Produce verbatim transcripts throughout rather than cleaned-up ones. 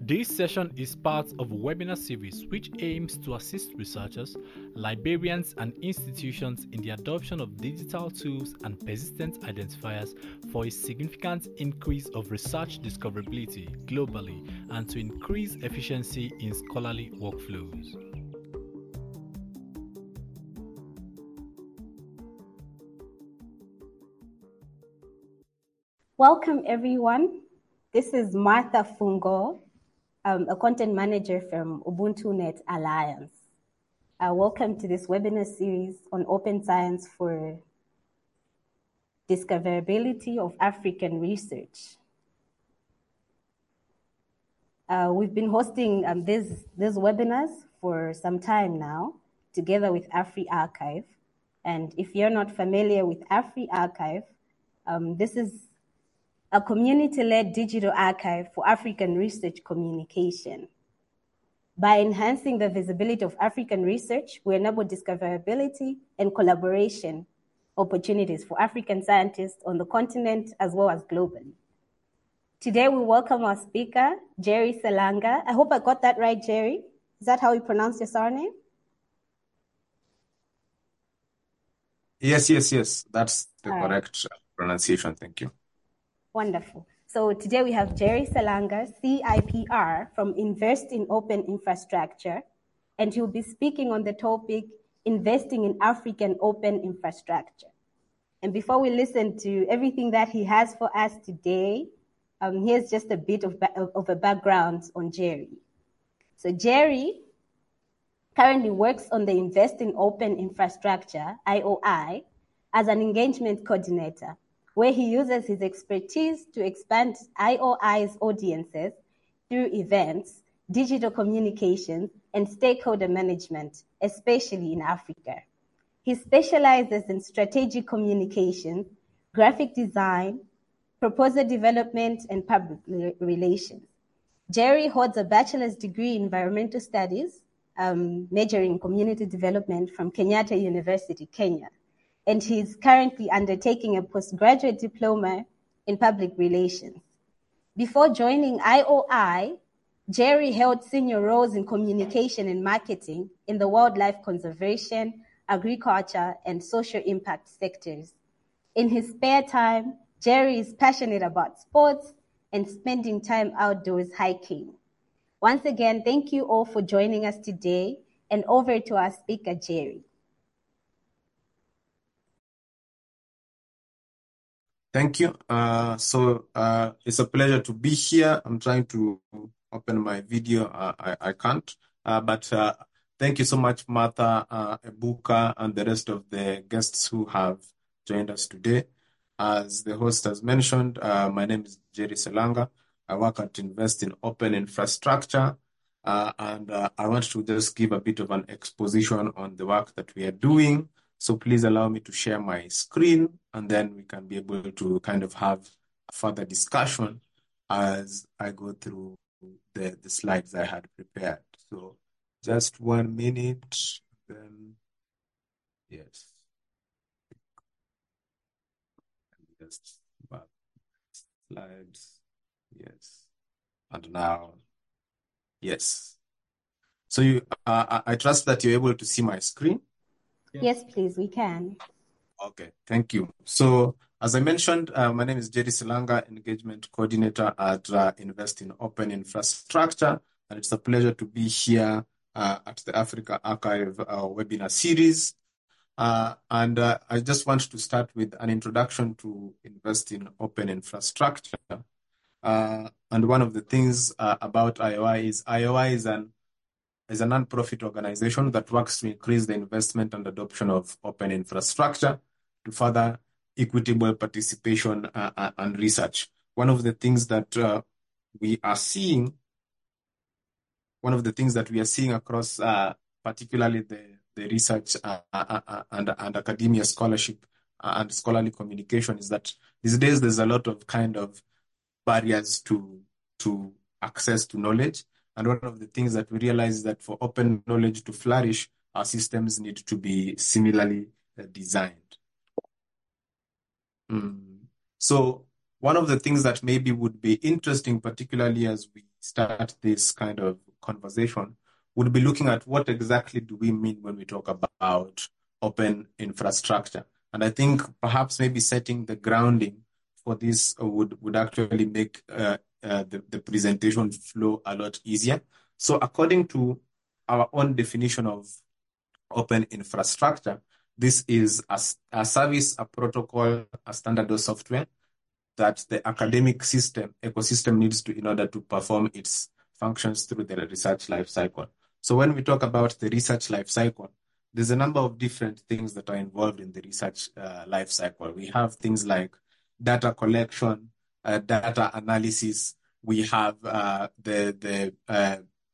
This session is part of a webinar series which aims to assist researchers, librarians, and institutions in the adoption of digital tools and persistent identifiers for a significant increase of research discoverability globally and to increase efficiency in scholarly workflows. Welcome, everyone. This is Martha Fungo, um, a content manager from UbuntuNet Alliance. Uh, welcome to this webinar series on open science for discoverability of African research. Uh, we've been hosting um, these, these webinars for some time now, together with AfriArchive. And if you're not familiar with AfriArchive, um, this is a community-led digital archive for African research communication. By enhancing the visibility of African research, we enable discoverability and collaboration opportunities for African scientists on the continent as well as globally. Today, we welcome our speaker, Jerry Selanga. I hope I got that right, Jerry. Is that how you pronounce your surname? Yes, yes, yes. That's the All correct right. pronunciation. Thank you. Wonderful. So today we have Jerry Selanga, C I P R, from Invest in Open Infrastructure, and he'll be speaking on the topic, Investing in African Open Infrastructure. And before we listen to everything that he has for us today, um, here's just a bit of, of a background on Jerry. So Jerry currently works on the Invest in Open Infrastructure, I O I, as an engagement coordinator, where he uses his expertise to expand I O I's audiences through events, digital communications, and stakeholder management, especially in Africa. He specializes in strategic communication, graphic design, proposal development, and public relations. Jerry holds a bachelor's degree in environmental studies, um, majoring in community development from Kenyatta University, Kenya. And he's currently undertaking a postgraduate diploma in public relations. Before joining I O I, Jerry held senior roles in communication and marketing in the wildlife conservation, agriculture, and social impact sectors. In his spare time, Jerry is passionate about sports and spending time outdoors hiking. Once again, thank you all for joining us today, and over to our speaker, Jerry. Thank you. Uh, so uh, it's a pleasure to be here. I'm trying to open my video. Uh, I, I can't. Uh, but uh, thank you so much, Martha, uh, Ebuka, and the rest of the guests who have joined us today. As the host has mentioned, uh, my name is Jerry Selanga. I work at Invest in Open Infrastructure. Uh, and uh, I want to just give a bit of an exposition on the work that we are doing. So please allow me to share my screen, and then we can be able to kind of have a further discussion as I go through the, the slides I had prepared. So just one minute, then yes. Just back slides, yes. And now, yes. So you, uh, I trust that you're able to see my screen. Yes, please, we can. Okay, thank you. So, as I mentioned, uh, my name is Jerry Selanga, Engagement Coordinator at uh, Invest in Open Infrastructure, and it's a pleasure to be here uh, at the AfriArchive uh, webinar series. Uh, and uh, I just want to start with an introduction to Invest in Open Infrastructure. Uh, and one of the things uh, about I O I is I O I is an is a non-profit organization that works to increase the investment and adoption of open infrastructure to further equitable participation uh, and research. One of the things that uh, we are seeing, one of the things that we are seeing across uh, particularly the, the research uh, uh, and, and academia scholarship uh, and scholarly communication is that these days there's a lot of kind of barriers to, to access to knowledge. And one of the things that we realize is that for open knowledge to flourish, our systems need to be similarly uh, designed. Mm. So one of the things that maybe would be interesting, particularly as we start this kind of conversation would be looking at what exactly do we mean when we talk about open infrastructure. And I think perhaps maybe setting the grounding for this would, would actually make uh, uh, the, the presentation flow a lot easier. So according to our own definition of open infrastructure, this is a, a service, a protocol, a standard or software that the academic system, ecosystem needs to in order to perform its functions through the research life cycle. So when we talk about the research life cycle, there's a number of different things that are involved in the research uh, life cycle. We have things like data collection, uh, data analysis. We have uh, the, the uh,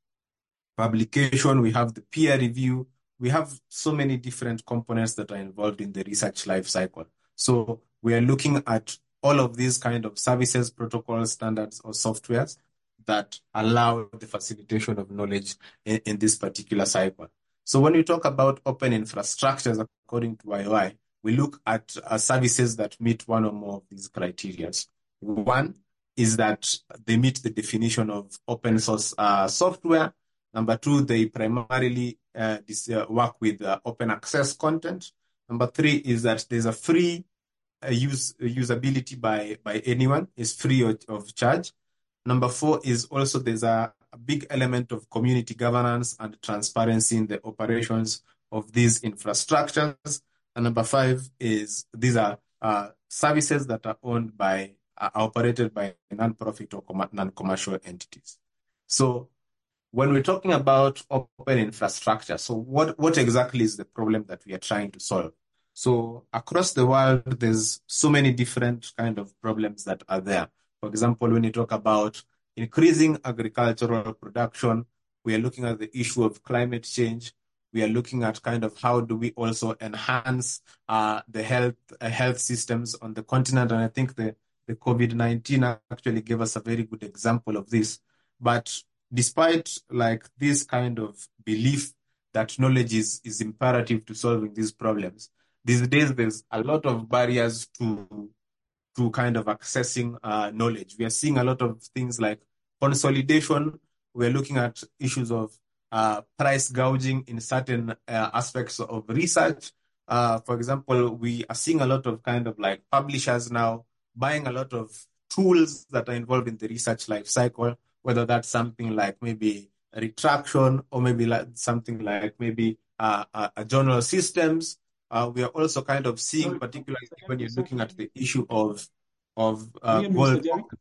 publication, we have the peer review. We have so many different components that are involved in the research life cycle. So we are looking at all of these kind of services, protocols, standards, or softwares that allow the facilitation of knowledge in, in this particular cycle. So when we talk about open infrastructures, according to I O I, we look at uh, services that meet one or more of these criteria. One is that they meet the definition of open source uh, software. Number two, they primarily uh, this, uh, work with uh, open access content. Number three is that there's a free uh, use usability by, by anyone, is free of, of charge. Number four is also there's a, a big element of community governance and transparency in the operations of these infrastructures. And number five is these are uh, services that are owned by, are operated by non-profit or com- non-commercial entities. So when we're talking about open infrastructure, so what, what exactly is the problem that we are trying to solve? So across the world, there's so many different kind of problems that are there. For example, when you talk about increasing agricultural production, we are looking at the issue of climate change. We are looking at kind of how do we also enhance uh, the health uh, health systems on the continent. And I think the, the COVID nineteen actually gave us a very good example of this. But despite like this kind of belief that knowledge is, is imperative to solving these problems, these days there's a lot of barriers to, to kind of accessing uh, knowledge. We are seeing a lot of things like consolidation. We're looking at issues of uh, price gouging in certain uh, aspects of research. Uh, for example, we are seeing a lot of kind of like publishers now buying a lot of tools that are involved in the research life cycle, whether that's something like maybe a retraction or maybe like something like maybe uh, uh, a journal systems. Uh, we are also kind of seeing, sorry, particularly when you're looking at the issue of of uh, gold.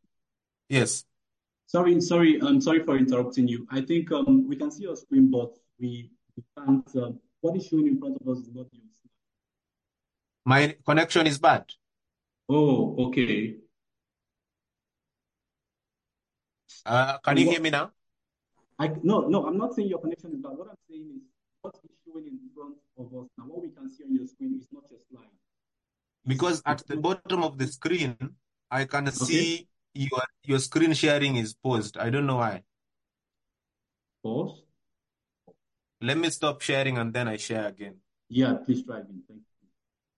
Yes. Sorry, sorry, I'm sorry for interrupting you. I think um, we can see your screen, but we, we can't. Um, what is showing in front of us is not yours. My connection is bad. Oh, okay. Uh, can you hear me now? I, no, no, I'm not saying your connection is bad. What I'm saying is what is showing in front of us now. What we can see on your screen is not your slide. Because at the bottom of the screen, I can okay. see your your screen sharing is paused. I don't know why. Pause? Let me stop sharing and then I share again. Yeah, please try again. Thank you.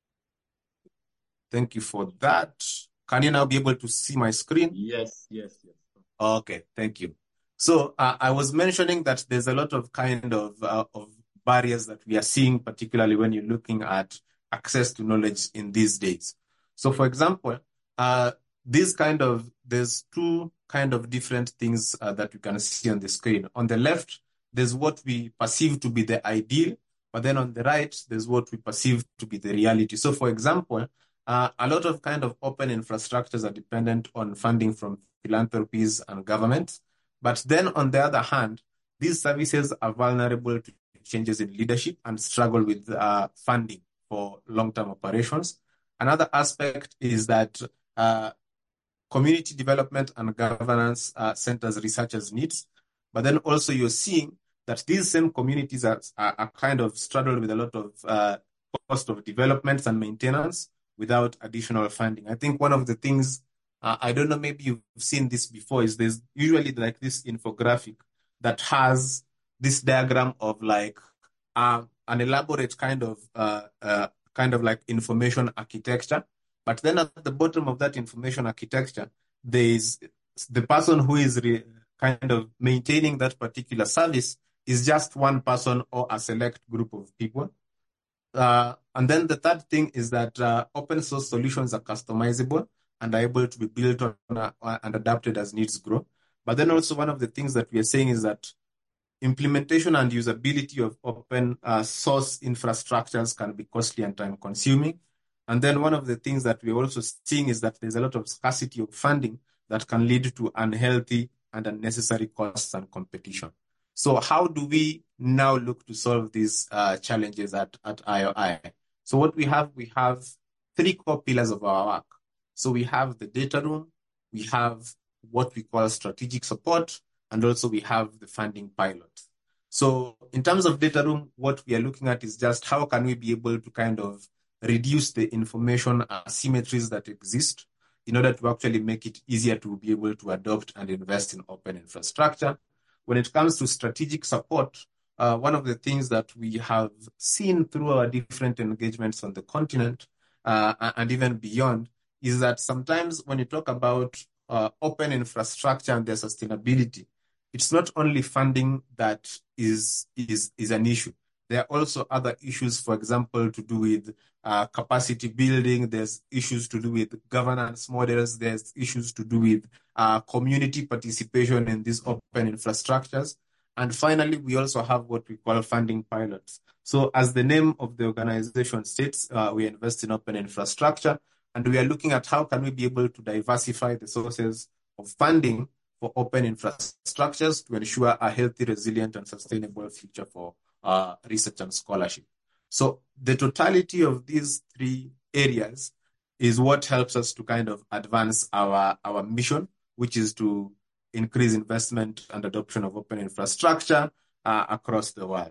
Thank you for that. Can you now be able to see my screen? Yes, yes, yes. Okay, thank you. So uh, I was mentioning that there's a lot of kind of uh, of barriers that we are seeing, particularly when you're looking at access to knowledge in these days. So, for example, uh, this kind of there's two kind of different things uh, that you can see on the screen. On the left, there's what we perceive to be the ideal, but then on the right, there's what we perceive to be the reality. So, for example, uh, a lot of kind of open infrastructures are dependent on funding from philanthropies and governments. But then on the other hand, these services are vulnerable to changes in leadership and struggle with uh, funding for long-term operations. Another aspect is that uh, community development and governance uh, centers researchers' needs. But then also you're seeing that these same communities are, are, are kind of struggled with a lot of uh, cost of developments and maintenance without additional funding. I think one of the things Uh, I don't know, maybe you've seen this before, is there's usually like this infographic that has this diagram of like uh, an elaborate kind of uh, uh, kind of like information architecture. But then at the bottom of that information architecture, there is the person who is re- kind of maintaining that particular service is just one person or a select group of people. Uh, and then the third thing is that uh, open source solutions are customizable and are able to be built on uh, and adapted as needs grow. But then also one of the things that we are saying is that implementation and usability of open uh, source infrastructures can be costly and time consuming. And then one of the things that we're also seeing is that there's a lot of scarcity of funding that can lead to unhealthy and unnecessary costs and competition. So how do we now look to solve these uh, challenges at, at I O I? So what we have, we have three core pillars of our work. So we have the data room, we have what we call strategic support, and also we have the funding pilot. So in terms of data room, what we are looking at is just how can we be able to kind of reduce the information asymmetries that exist in order to actually make it easier to be able to adopt and invest in open infrastructure. When it comes to strategic support, uh, one of the things that we have seen through our different engagements on the continent uh, and even beyond is that sometimes when you talk about uh, open infrastructure and their sustainability, it's not only funding that is, is, is an issue. There are also other issues, for example, to do with uh, capacity building. There's issues to do with governance models. There's issues to do with uh, community participation in these open infrastructures. And finally, we also have what we call funding pilots. So as the name of the organization states, uh, we invest in open infrastructure, and we are looking at how can we be able to diversify the sources of funding for open infrastructures to ensure a healthy, resilient, and sustainable future for uh, research and scholarship. So the totality of these three areas is what helps us to kind of advance our, our mission, which is to increase investment and adoption of open infrastructure uh, across the world.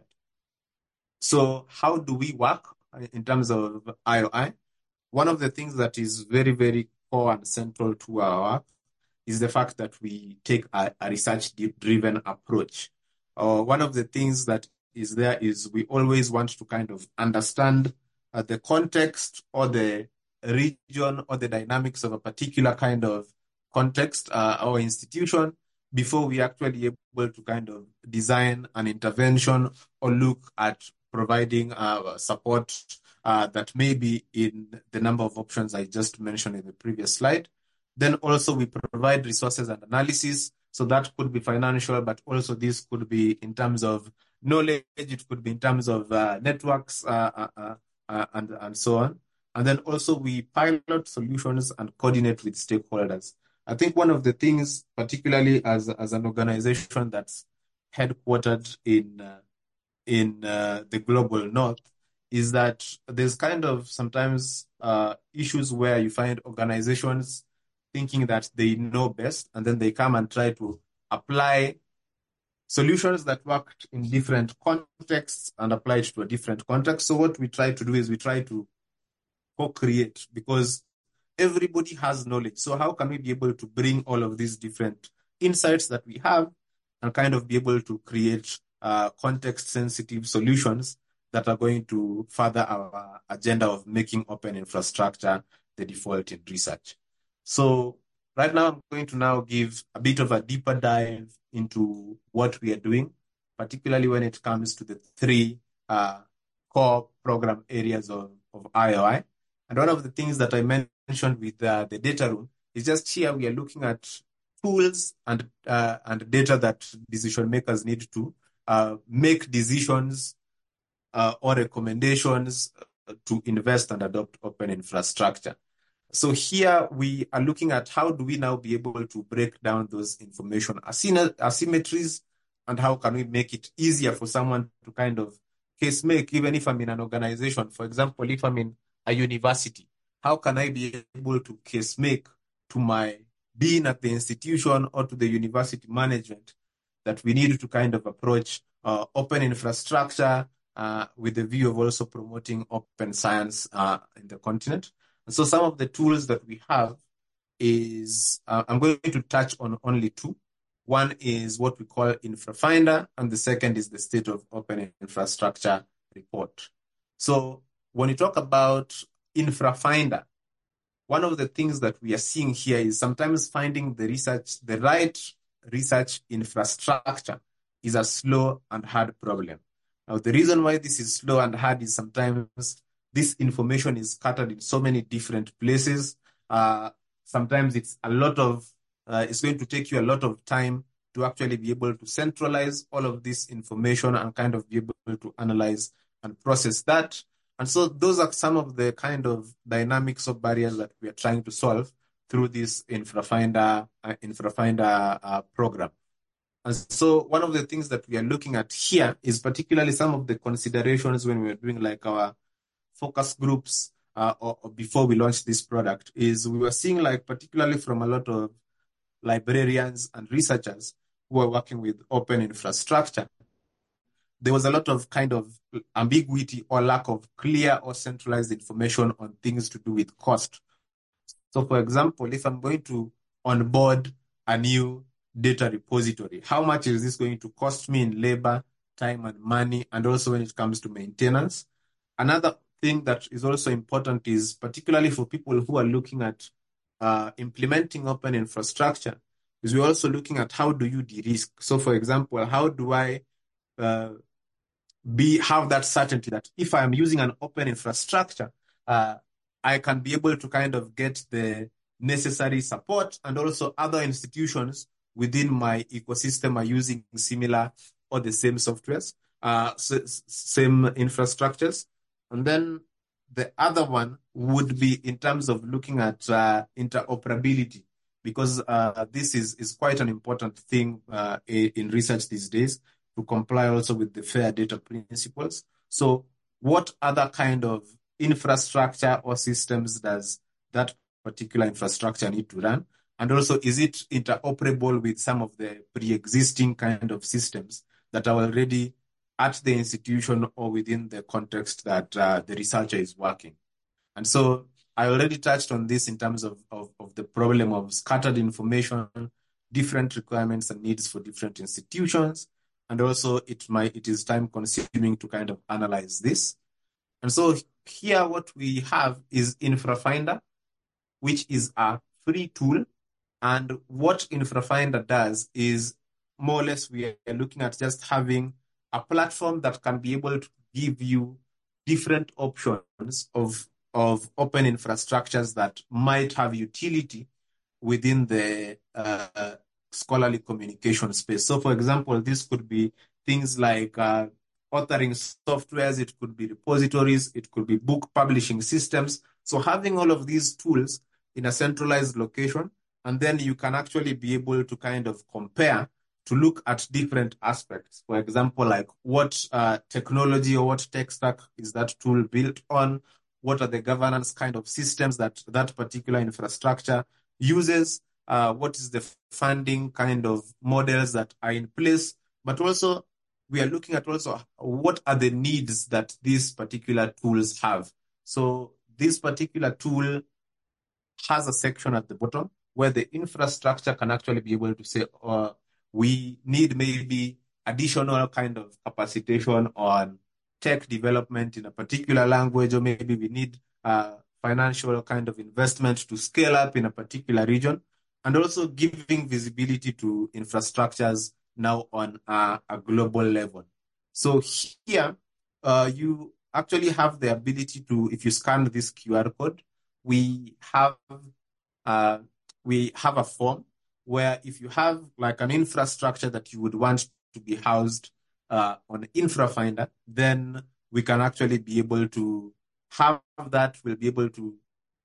So how do we work in terms of I O I? One of the things that is very, very core and central to our work is the fact that we take a, a research-driven approach. Uh, one of the things that is there is we always want to kind of understand uh, the context or the region or the dynamics of a particular kind of context uh, or institution before we actually able to kind of design an intervention or look at providing uh, support uh, that may be in the number of options I just mentioned in the previous slide. Then also we provide resources and analysis. So that could be financial, but also this could be in terms of knowledge. It could be in terms of uh, networks uh, uh, uh, and, and so on. And then also we pilot solutions and coordinate with stakeholders. I think one of the things, particularly as, as an organization that's headquartered in, uh, in uh, the global north, is that there's kind of sometimes uh, issues where you find organizations thinking that they know best, and then they come and try to apply solutions that worked in different contexts and apply it to a different context. So what we try to do is we try to co-create, because everybody has knowledge. So how can we be able to bring all of these different insights that we have and kind of be able to create uh, context-sensitive solutions that are going to further our agenda of making open infrastructure the default in research. So right now, I'm going to now give a bit of a deeper dive into what we are doing, particularly when it comes to the three uh, core program areas of, of I O I. And one of the things that I mentioned with uh, the data room is just here we are looking at tools and, uh, and data that decision makers need to uh, make decisions uh, or recommendations to invest and adopt open infrastructure. So here we are looking at how do we now be able to break down those information asymmetries, and how can we make it easier for someone to kind of case make, even if I'm in an organization. For example, if I'm in a university, how can I be able to case make to my dean at the institution or to the university management that we need to kind of approach uh, open infrastructure uh, with the view of also promoting open science uh, in the continent. And so some of the tools that we have is, uh, I'm going to touch on only two. One is what we call InfraFinder, and the second is the State of Open Infrastructure Report. So when you talk about InfraFinder, one of the things that we are seeing here is sometimes finding the research, the right research infrastructure is a slow and hard problem. Now, the reason why this is slow and hard is sometimes this information is scattered in so many different places. Uh, sometimes it's a lot of, uh, it's going to take you a lot of time to actually be able to centralize all of this information and kind of be able to analyze and process that. And so those are some of the kind of dynamics of barriers that we are trying to solve through this InfraFinder, uh, InfraFinder uh, program. And so one of the things that we are looking at here is particularly some of the considerations when we are doing like our focus groups uh, or, or before we launch this product is we were seeing like particularly from a lot of librarians and researchers who are working with open infrastructure, there was a lot of kind of ambiguity or lack of clear or centralized information on things to do with cost. So for example, if I'm going to onboard a new data repository, how much is this going to cost me in labor, time and money, and also when it comes to maintenance? Another thing that is also important is particularly for people who are looking at uh, implementing open infrastructure, is we're also looking at how do you de-risk. So for example, how do I uh, be have that certainty that if I'm using an open infrastructure, uh, I can be able to kind of get the necessary support, and also other institutions within my ecosystem are using similar or the same softwares, uh, same infrastructures. And then the other one would be in terms of looking at uh, interoperability, because uh, this is, is quite an important thing uh, in research these days to comply also with the fair data principles. So what other kind of infrastructure or systems does that particular infrastructure need to run? And also, is it interoperable with some of the pre-existing kind of systems that are already at the institution or within the context that uh, the researcher is working? And so I already touched on this in terms of, of, of the problem of scattered information, different requirements and needs for different institutions. And also it might, it is time consuming to kind of analyze this. And so here what we have is InfraFinder, which is a free tool. And what InfraFinder does is more or less we are looking at just having a platform that can be able to give you different options of, of open infrastructures that might have utility within the uh, scholarly communication space. So for example, this could be things like uh, authoring softwares, it could be repositories, it could be book publishing systems. So having all of these tools in a centralized location, and then you can actually be able to kind of compare to look at different aspects. For example, like what uh, technology or what tech stack is that tool built on? What are the governance kind of systems that that particular infrastructure uses? Uh, what is the funding kind of models that are in place? But also, we are looking at also what are the needs that these particular tools have. So this particular tool has a section at the bottom where the infrastructure can actually be able to say, uh, we need maybe additional kind of capacitation on tech development in a particular language, or maybe we need uh, financial kind of investment to scale up in a particular region, and also giving visibility to infrastructures now on uh, a global level. So here, uh, you actually have the ability to, if you scan this Q R code, we have uh, we have a form where if you have like an infrastructure that you would want to be housed uh, on InfraFinder, then we can actually be able to have that, we'll be able to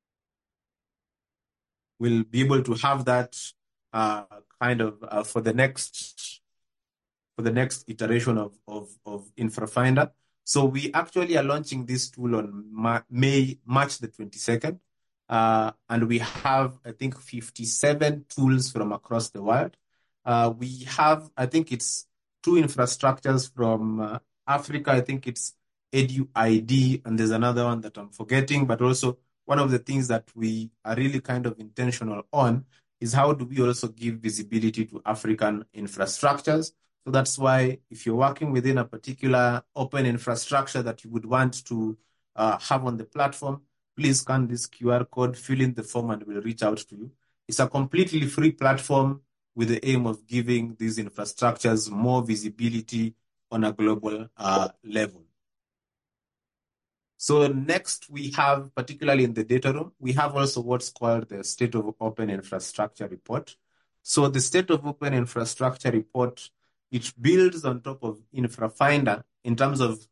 we'll be able to have that uh, kind of uh, for the next for the next iteration of, of, of InfraFinder. So we actually are launching this tool on Ma- May, March the twenty-second. Uh, and we have, I think, fifty-seven tools from across the world. Uh, we have, I think it's two infrastructures from uh, Africa. I think it's EduID, and there's another one that I'm forgetting. But also, one of the things that we are really kind of intentional on is how do we also give visibility to African infrastructures. So that's why if you're working within a particular open infrastructure that you would want to uh, have on the platform, please scan this Q R code, fill in the form, and we'll reach out to you. It's a completely free platform. with the aim of giving these infrastructures more visibility on a global uh, level. So next we have, particularly in the data room, we have also what's called the State of Open Infrastructure Report. So the State of Open Infrastructure Report, it builds on top of InfraFinder in terms of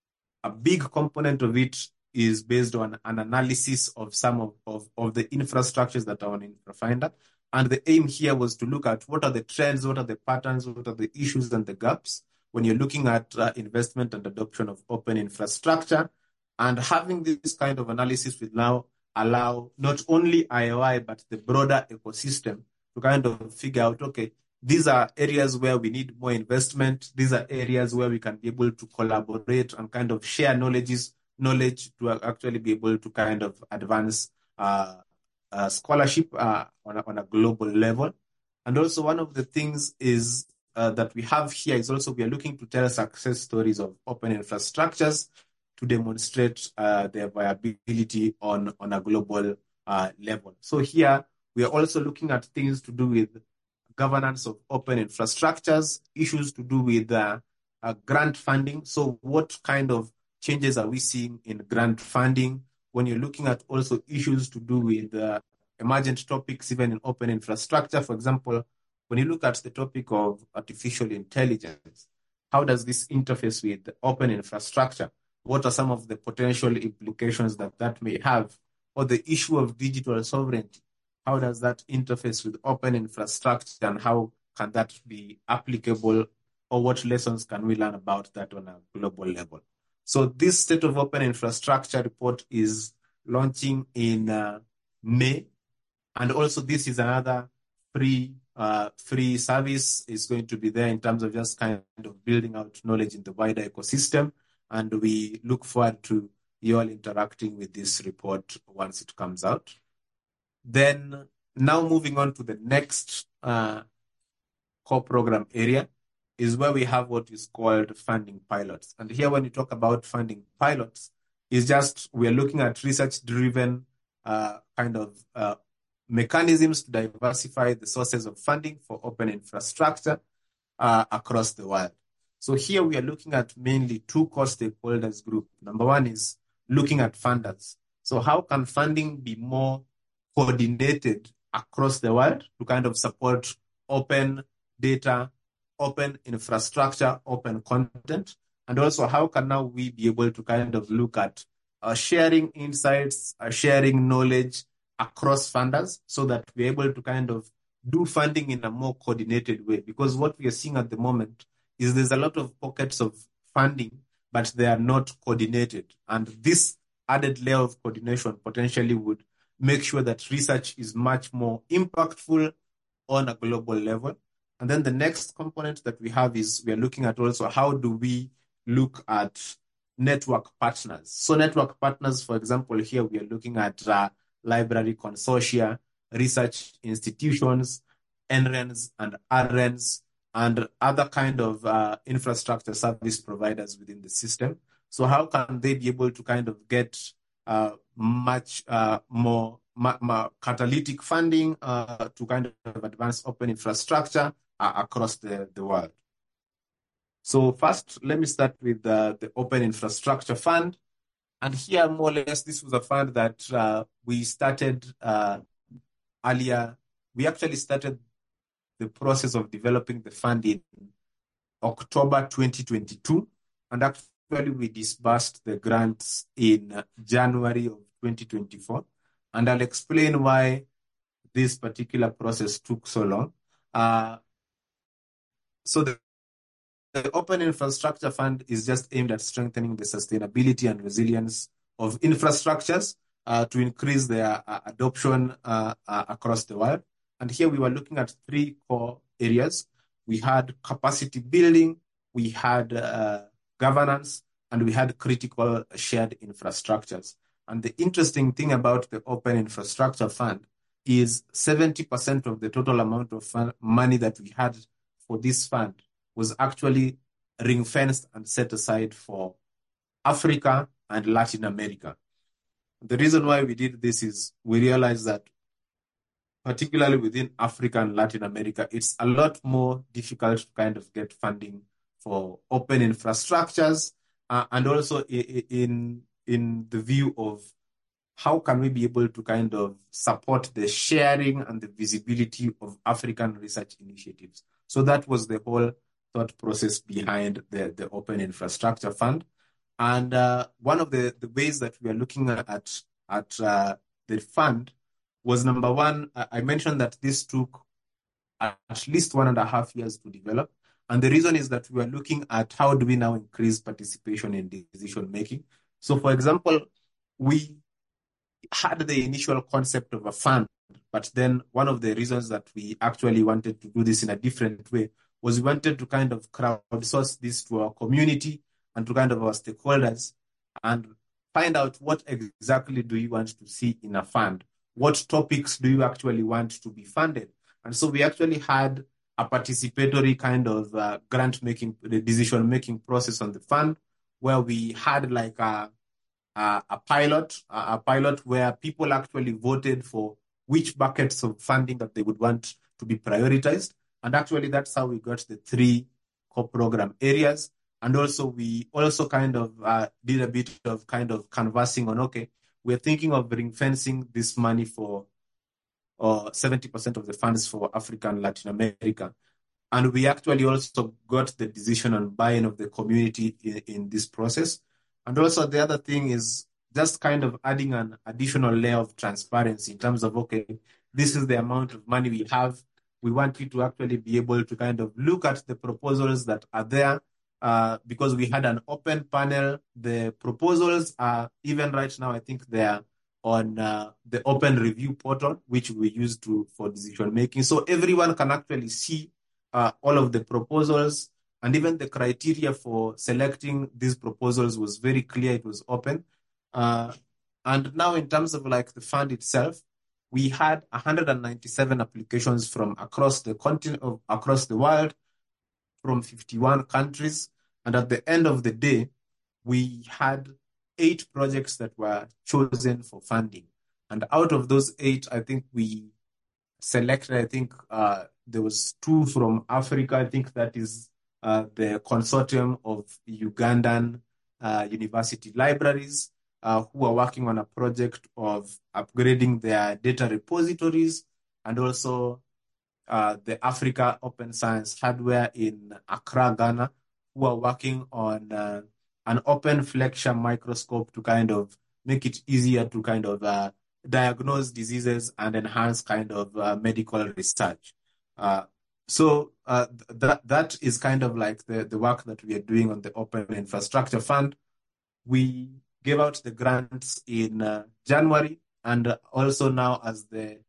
a big component of it is based on an analysis of some of, of, of the infrastructures that are on InfraFinder. And the aim here was to look at what are the trends, what are the patterns, what are the issues and the gaps when you're looking at uh, investment and adoption of open infrastructure. And having this kind of analysis will now allow not only I O I, but the broader ecosystem to kind of figure out, okay, these are areas where we need more investment. These are areas where we can be able to collaborate and kind of share knowledges, knowledge to actually be able to kind of advance uh, uh, scholarship uh, on, a, on a global level. And also one of the things is uh, that we have here is also we are looking to tell success stories of open infrastructures to demonstrate uh, their viability on, on a global uh, level. So here we are also looking at things to do with governance of open infrastructures, issues to do with uh, uh, grant funding. So what kind of changes are we seeing in grant funding? When you're looking at also issues to do with uh, emergent topics, even in open infrastructure, for example, when you look at the topic of artificial intelligence, how does this interface with the open infrastructure? What are some of the potential implications that that may have? Or the issue of digital sovereignty, how does that interface with open infrastructure and how can that be applicable, or what lessons can we learn about that on a global level? So this State of Open Infrastructure report is launching in uh, May. And also this is another free uh, free service is going to be there in terms of just kind of building out knowledge in the wider ecosystem. And we look forward to you all interacting with this report once it comes out. Then now moving on to the next uh, core program area is where we have what is called funding pilots. And here when you talk about funding pilots, is just we are looking at research-driven uh, kind of uh, mechanisms to diversify the sources of funding for open infrastructure uh, across the world. So here we are looking at mainly two core stakeholders group. Number one is looking at funders. So how can funding be more coordinated across the world to kind of support open data, open infrastructure, open content? And also how can now we be able to kind of look at uh, sharing insights, uh, sharing knowledge across funders so that we're able to kind of do funding in a more coordinated way? Because what we are seeing at the moment is there's a lot of pockets of funding, but they are not coordinated. And this added layer of coordination potentially would make sure that research is much more impactful on a global level. And then the next component that we have is we are looking at also how do we look at network partners. So network partners, for example, here we are looking at uh, library consortia, research institutions, N R E Ns and R E Ns, and other kind of uh, infrastructure service providers within the system. So how can they be able to kind of get uh, much uh, more ma ma catalytic funding uh, to kind of advance open infrastructure uh, across the, the world? So first, let me start with uh, the Open Infrastructure Fund. And here, more or less, this was a fund that uh, we started uh, earlier. We actually started the process of developing the fund in October twenty twenty-two. And actually, we disbursed the grants in January of twenty twenty-four. And I'll explain why this particular process took so long. Uh, so the The Open Infrastructure Fund is just aimed at strengthening the sustainability and resilience of infrastructures uh, to increase their uh, adoption uh, uh, across the world. And here we were looking at three core areas. We had capacity building, we had uh, governance, and we had critical shared infrastructures. And the interesting thing about the Open Infrastructure Fund is seventy percent of the total amount of fund, money that we had for this fund was actually ring-fenced and set aside for Africa and Latin America. The reason why we did this is we realized that particularly within Africa and Latin America, it's a lot more difficult to kind of get funding for open infrastructures, uh, and also in in the view of how can we be able to kind of support the sharing and the visibility of African research initiatives. So that was the whole thought process behind the, the Open Infrastructure Fund. And uh, one of the, the ways that we are looking at, at uh, the fund was, number one, I mentioned that this took at least one and a half years to develop. And the reason is that we are looking at how do we now increase participation in decision making. So, for example, we had the initial concept of a fund, but then one of the reasons that we actually wanted to do this in a different way was we wanted to kind of crowdsource this to our community and to kind of our stakeholders and find out what exactly do you want to see in a fund? What topics do you actually want to be funded? And so we actually had a participatory kind of uh, grant-making, the decision-making process on the fund, where we had like a Uh, a pilot, uh, a pilot where people actually voted for which buckets of funding that they would want to be prioritized. And actually, that's how we got the three core program areas. And also, we also kind of uh, did a bit of kind of canvassing on, okay, we're thinking of ring fencing this money for uh, seventy percent of the funds for Africa and Latin America. And we actually also got the decision on buy-in of the community in, in this process. And also the other thing is just kind of adding an additional layer of transparency in terms of, okay, this is the amount of money we have. We want you to actually be able to kind of look at the proposals that are there uh, because we had an open panel. The proposals are, even right now, I think they're on uh, the open review portal, which we use to for decision making. So everyone can actually see uh, all of the proposals. And even the criteria for selecting these proposals was very clear. It was open. Uh, and now in terms of like the fund itself, we had one hundred ninety-seven applications from across the continent, of, across the world, from fifty-one countries. And at the end of the day, we had eight projects that were chosen for funding. And out of those eight, I think we selected, I think uh, there was two from Africa. I think that is Uh, the consortium of Ugandan uh, university libraries uh, who are working on a project of upgrading their data repositories, and also uh, the Africa Open Science Hardware in Accra, Ghana, who are working on uh, an open flexure microscope to kind of make it easier to kind of uh, diagnose diseases and enhance kind of uh, medical research. Uh, So uh, that that is kind of like the, the work that we are doing on the Open Infrastructure Fund. We gave out the grants in uh, January, and also now as the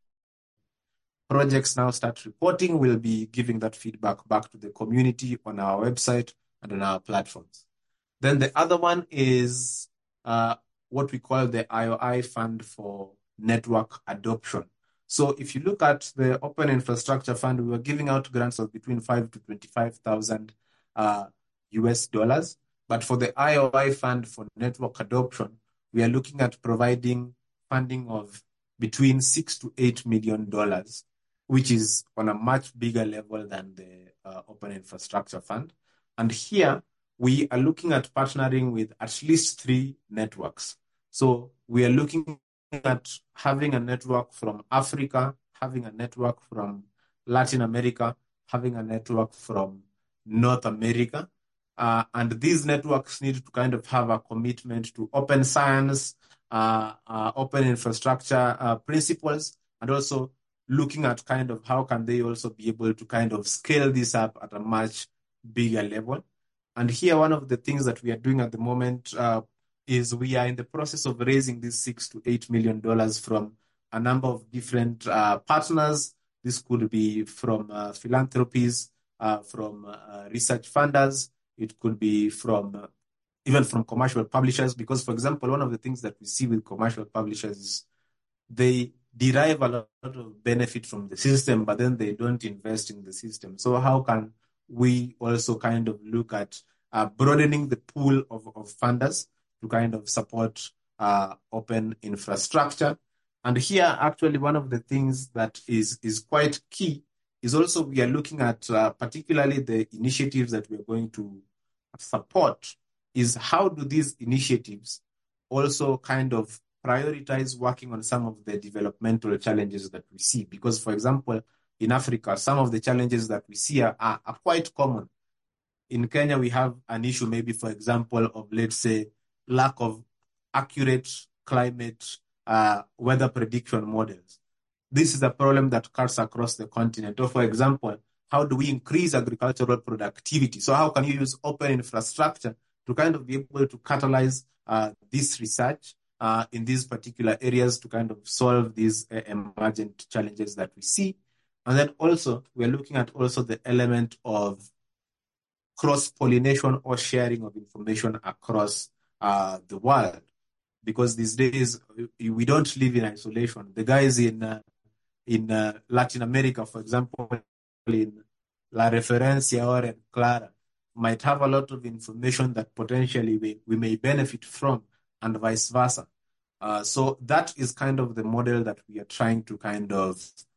projects now start reporting, we'll be giving that feedback back to the community on our website and on our platforms. Then the other one is uh, what we call the I O I Fund for Network Adoption. So if you look at the Open Infrastructure Fund, we were giving out grants of between five to twenty-five thousand uh, U S dollars. But for the I O I Fund for Network Adoption, we are looking at providing funding of between six to eight million dollars, which is on a much bigger level than the uh, Open Infrastructure Fund. And here we are looking at partnering with at least three networks. So we are looking at having a network from Africa, having a network from Latin America, having a network from North America. Uh, and these networks need to kind of have a commitment to open science, uh, uh, open infrastructure uh, principles, and also looking at kind of how can they also be able to kind of scale this up at a much bigger level. And here, one of the things that we are doing at the moment uh, is we are in the process of raising this six to eight million dollars from a number of different uh, partners. This could be from uh, philanthropies, uh, from uh, research funders. It could be from uh, even from commercial publishers, because, for example, one of the things that we see with commercial publishers is they derive a lot of benefit from the system, but then they don't invest in the system. So how can we also kind of look at uh, broadening the pool of, of funders to kind of support uh, open infrastructure? And here, actually, one of the things that is, is quite key is also we are looking at uh, particularly the initiatives that we are going to support is how do these initiatives also kind of prioritize working on some of the developmental challenges that we see. Because, for example, in Africa, some of the challenges that we see are, are, are quite common. In Kenya, we have an issue maybe, for example, of, let's say, lack of accurate climate uh, weather prediction models. This is a problem that cuts across the continent. Or, for example, how do we increase agricultural productivity? So how can you use open infrastructure to kind of be able to catalyze uh, this research uh, in these particular areas to kind of solve these uh, emergent challenges that we see? And then also, we're looking at also the element of cross-pollination or sharing of information across uh, the world. Because these days, we don't live in isolation. The guys in uh, in uh, Latin America, for example, in La Referencia or in Clara, might have a lot of information that potentially we, we may benefit from, and vice versa. Uh, so that is kind of the model that we are trying to kind of,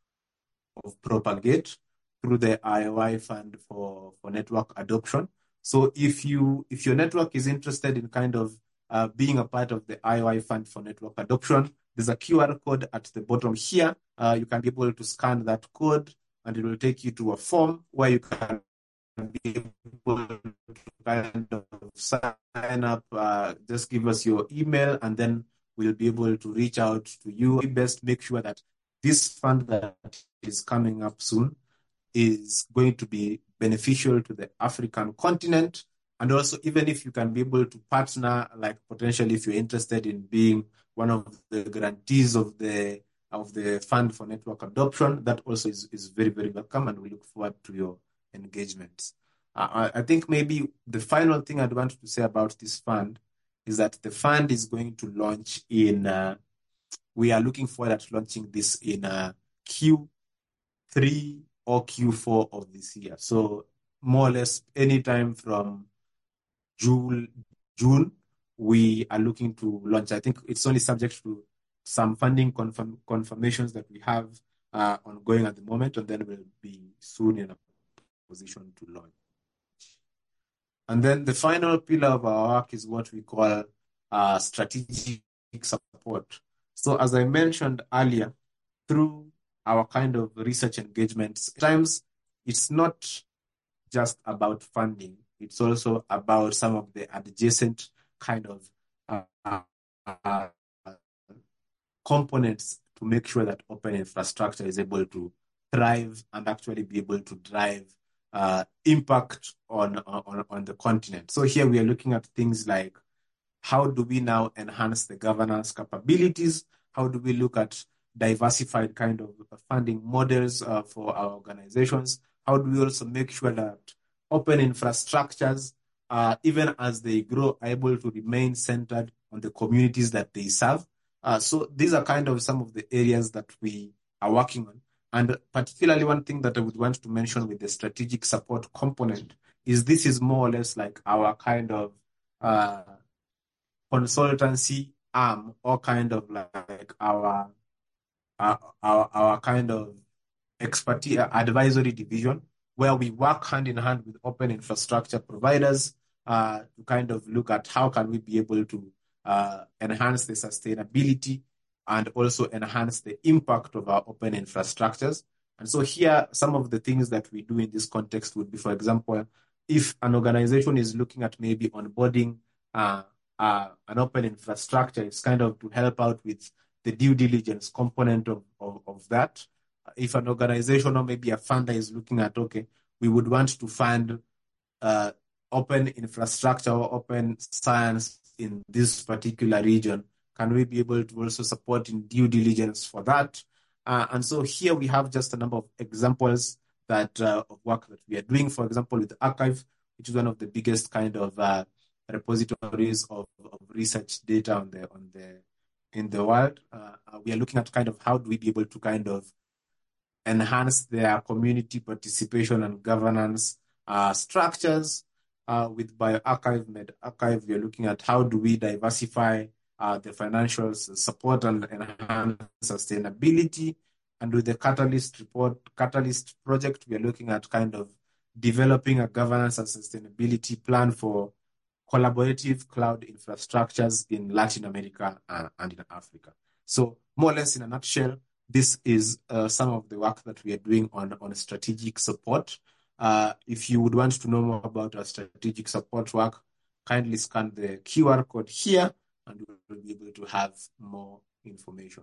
of propagate through the I O I Fund for, for Network Adoption. So if you if your network is interested in kind of uh, being a part of the I O I Fund for Network Adoption, there's a Q R code at the bottom here. Uh, you can be able to scan that code, and it will take you to a form where you can be able to kind of sign up. Uh, just give us your email, and then we'll be able to reach out to you. We best make sure that this fund that is coming up soon is going to be beneficial to the African continent. And also, even if you can be able to partner, like potentially if you're interested in being one of the grantees of the of the Fund for Network Adoption, that also is, is very, very welcome, and we look forward to your engagements. Uh, I, I think maybe the final thing I'd want to say about this fund is that the fund is going to launch in, uh, we are looking forward to launching this in uh, Q three or Q four of this year. So more or less anytime from June, June, we are looking to launch. I think it's only subject to some funding confirm, confirmations that we have uh, ongoing at the moment, and then we'll be soon in a position to launch. And then the final pillar of our work is what we call uh, strategic support. So as I mentioned earlier, through our kind of research engagements, at times it's not just about funding. It's also about some of the adjacent kind of uh, uh, components to make sure that open infrastructure is able to thrive and actually be able to drive uh, impact on, on, on the continent. So here we are looking at things like how do we now enhance the governance capabilities? How do we look at diversified kind of funding models uh, for our organizations? How do we also make sure that open infrastructures, uh, even as they grow, are able to remain centered on the communities that they serve? Uh, so these are kind of some of the areas that we are working on. And particularly one thing that I would want to mention with the strategic support component is this is more or less like our kind of uh, consultancy arm, or kind of like our, our, our, our kind of expertise advisory division, where we work hand in hand with open infrastructure providers uh, to kind of look at how can we be able to uh, enhance the sustainability and also enhance the impact of our open infrastructures. And so here, some of the things that we do in this context would be, for example, if an organization is looking at maybe onboarding uh, uh, an open infrastructure, it's kind of to help out with the due diligence component of, of, of that. If an organization or maybe a funder is looking at, okay, we would want to fund uh, open infrastructure or open science in this particular region, can we be able to also support in due diligence for that? Uh, and so here we have just a number of examples that uh, of work that we are doing. For example, with the Archive, which is one of the biggest kind of uh, repositories of, of research data on the on the in the world. Uh, we are looking at kind of how do we be able to kind of enhance their community participation and governance uh, structures. Uh, with bioarchive, medArchive, we are looking at how do we diversify uh, the financial support and enhance sustainability. And with the Catalyst report, Catalyst project, we are looking at kind of developing a governance and sustainability plan for collaborative cloud infrastructures in Latin America uh, and in Africa. So more or less in a nutshell, this is uh, some of the work that we are doing on, on strategic support. Uh, if you would want to know more about our strategic support work, kindly scan the Q R code here and you will be able to have more information.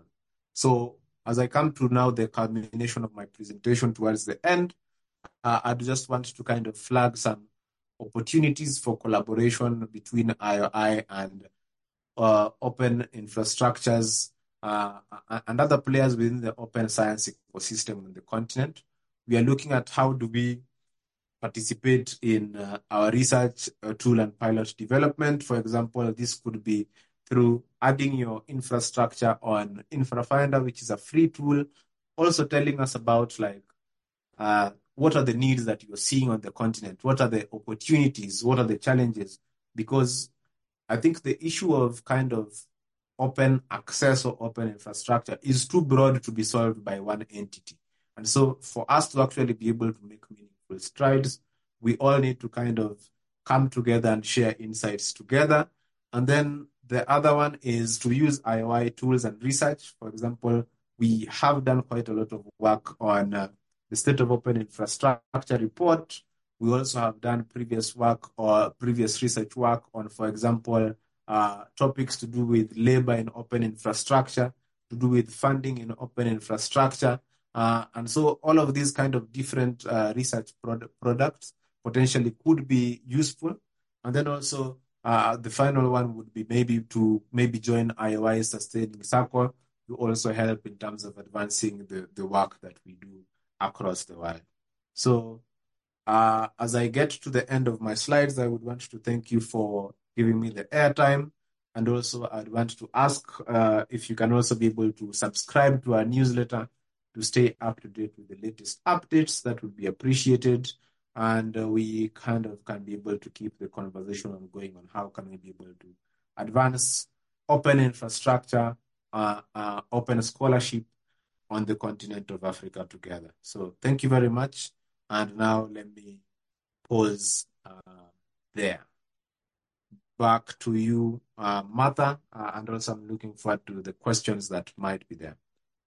So as I come to now the culmination of my presentation towards the end, uh, I'd just want to kind of flag some opportunities for collaboration between I O I and uh, open infrastructures uh, and other players within the open science ecosystem on the continent. We are looking at how do we participate in uh, our research uh, tool and pilot development. For example, this could be through adding your infrastructure on InfraFinder, which is a free tool, also telling us about like uh, what are the needs that you're seeing on the continent, what are the opportunities, what are the challenges, because I think the issue of kind of open access or open infrastructure is too broad to be solved by one entity. And so for us to actually be able to make meaningful strides, we all need to kind of come together and share insights together. And then the other one is to use I O I tools and research. For example, we have done quite a lot of work on uh, the State of Open Infrastructure report. We also have done previous work or previous research work on, for example, uh, topics to do with labor in open infrastructure, to do with funding in open infrastructure. Uh, and so all of these kind of different uh, research product, products potentially could be useful. And then also uh, the final one would be maybe to maybe join I O I's Sustaining Circle to also help in terms of advancing the, the work that we do across the world. So uh, as I get to the end of my slides, I would want to thank you for giving me the airtime. And also I'd want to ask uh, if you can also be able to subscribe to our newsletter to stay up to date with the latest updates. That would be appreciated. And uh, we kind of can be able to keep the conversation ongoing on how can we be able to advance open infrastructure, uh, uh, open scholarship on the continent of Africa together. So thank you very much. And now let me pause uh, there. Back to you, uh, Martha, uh, and also I'm looking forward to the questions that might be there.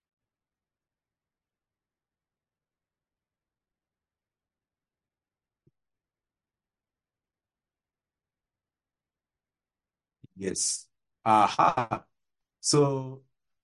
Yes. Aha. So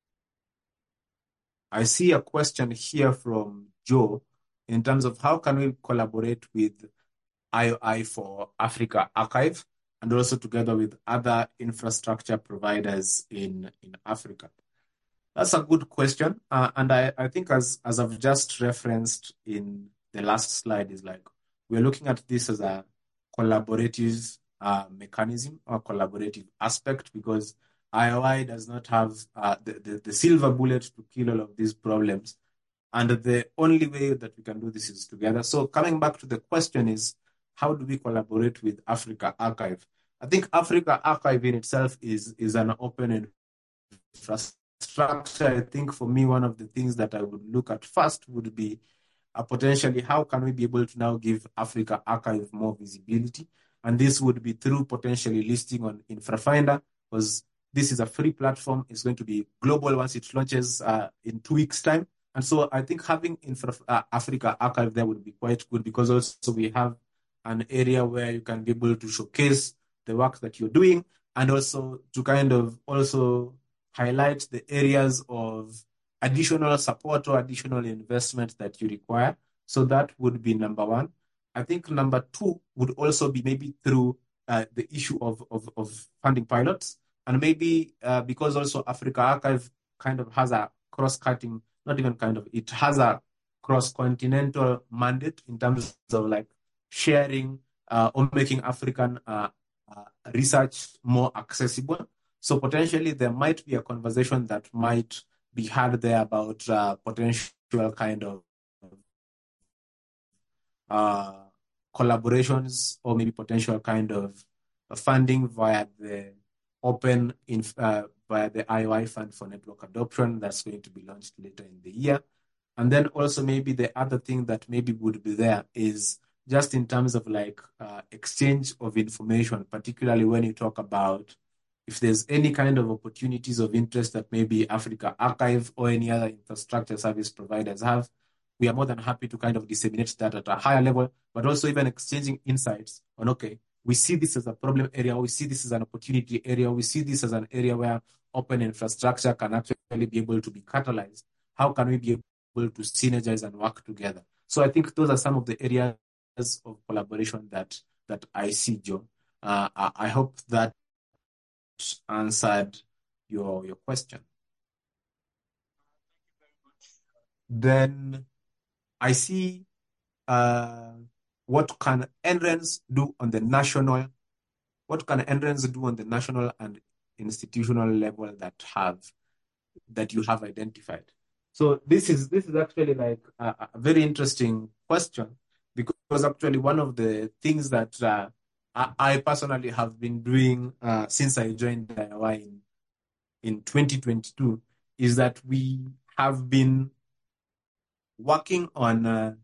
I see a question here from Joe in terms of how can we collaborate with I O I for Africa Archive and also together with other infrastructure providers in, in Africa. That's a good question. Uh, and I, I think as, as I've just referenced in the last slide is like, we're looking at this as a collaborative uh, mechanism or collaborative aspect because I O I does not have uh, the, the, the silver bullet to kill all of these problems. And the only way that we can do this is together. So coming back to the question is, how do we collaborate with Africa Archive? I think Africa Archive in itself is, is an open infrastructure. I think for me, one of the things that I would look at first would be uh, potentially how can we be able to now give Africa Archive more visibility? And this would be through potentially listing on InfraFinder, because this is a free platform. It's going to be global once it launches uh, in two weeks' time. And so I think having Infra, uh, Africa Archive there would be quite good because also we have an area where you can be able to showcase the work that you're doing and also to kind of also highlight the areas of additional support or additional investment that you require. So that would be number one. I think number two would also be maybe through uh, the issue of, of, of funding pilots. And maybe uh, because also Africa Archive kind of has a cross-cutting, not even kind of, it has a cross-continental mandate in terms of like sharing uh, or making African uh, uh, research more accessible. So potentially there might be a conversation that might be had there about uh, potential kind of uh, collaborations or maybe potential kind of funding via the open in, uh, via the I O I Fund for Network Adoption that's going to be launched later in the year. And then also maybe the other thing that maybe would be there is just in terms of like uh, exchange of information, particularly when you talk about if there's any kind of opportunities of interest that maybe Africa Archive or any other infrastructure service providers have, we are more than happy to kind of disseminate that at a higher level, but also even exchanging insights on, okay, we see this as a problem area, we see this as an opportunity area, we see this as an area where open infrastructure can actually be able to be catalyzed. How can we be able to synergize and work together? So I think those are some of the areas of collaboration that that I see, Joe. Uh, I, I hope that answered your your question. Then I see uh, what can N R E N S do on the national, what can N R E N S do on the national and institutional level that have that you have identified? So this is this is actually like a, a very interesting question, because actually one of the things that uh, I, I personally have been doing uh, since I joined I O I in, in twenty twenty-two is that we have been working on uh,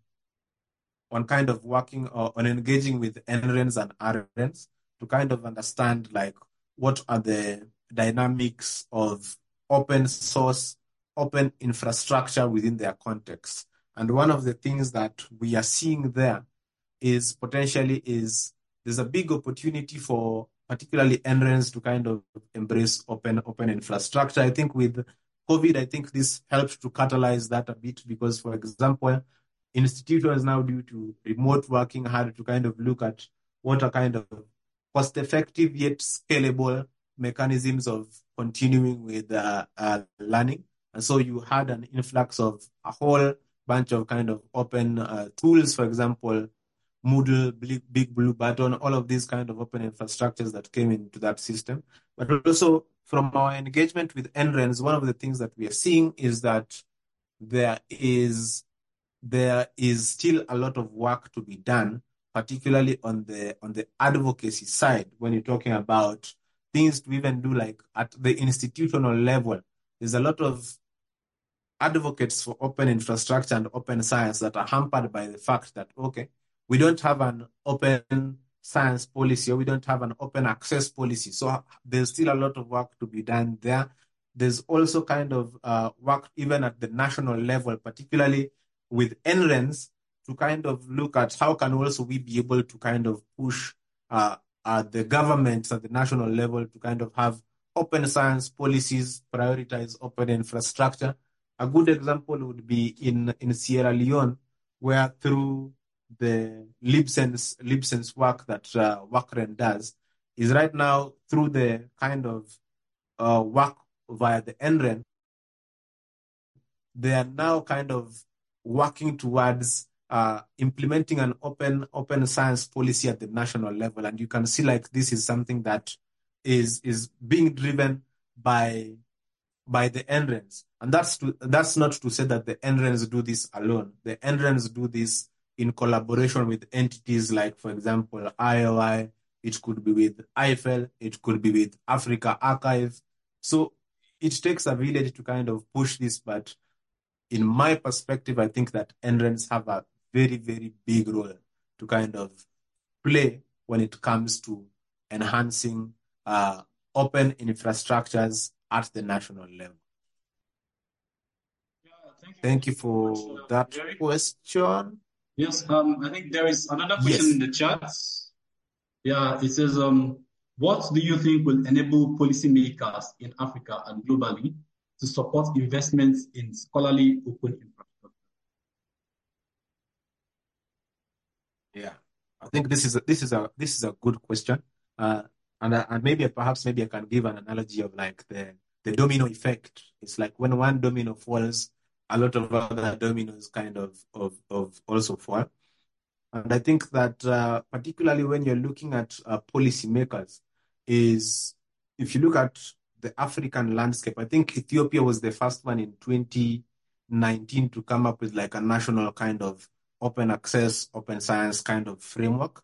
on kind of working or on engaging with N R E N S and R E N S to kind of understand like what are the dynamics of open source, open infrastructure within their context. And one of the things that we are seeing there is potentially is there's a big opportunity for particularly N R E N S to kind of embrace open open infrastructure. I think with COVID, I think this helped to catalyze that a bit because, for example, institutions now due to remote working had to kind of look at what are kind of cost-effective yet scalable mechanisms of continuing with uh, uh, learning. And so you had an influx of a whole bunch of kind of open uh, tools, for example, Moodle, Big Blue Button, all of these kind of open infrastructures that came into that system. But also from our engagement with N R E N S, one of the things that we are seeing is that there is there is still a lot of work to be done, particularly on the on the advocacy side, when you're talking about things to even do like at the institutional level. There's a lot of advocates for open infrastructure and open science that are hampered by the fact that, okay, we don't have an open science policy or we don't have an open access policy. So there's still a lot of work to be done there. There's also kind of uh, work even at the national level, particularly with N R E N S, to kind of look at how can also we be able to kind of push uh, uh, the governments at the national level to kind of have open science policies, prioritize open infrastructure. A good example would be in, in Sierra Leone, where through the Libsense, Libsense work that uh, WACREN does, is right now through the kind of uh, work via the N R E N, they are now kind of working towards uh, implementing an open open science policy at the national level. And you can see like this is something that is is being driven by by the N R E N S. And that's to, that's not to say that the N R E N S do this alone. The N R E N S do this in collaboration with entities like, for example, I O I, it could be with I F L, it could be with Africa Archive. So it takes a village to kind of push this, but in my perspective, I think that N R E N S have a very, very big role to kind of play when it comes to enhancing uh, open infrastructures at the national level. Yeah, thank you, thank you for much, uh, that Jerry. question. Yes, um, I think there is another question Yes. in the chat. Yeah, it says, um, what do you think will enable policymakers in Africa and globally to support investments in scholarly open infrastructure? Yeah, I think this is a, this is a this is a good question, uh, and uh, and maybe perhaps maybe I can give an analogy of like the the domino effect. It's like when one domino falls, a lot of other dominoes kind of of of also fall. And I think that uh, particularly when you're looking at uh, policymakers, is if you look at the African landscape, I think Ethiopia was the first one in twenty nineteen to come up with like a national kind of open access, open science kind of framework.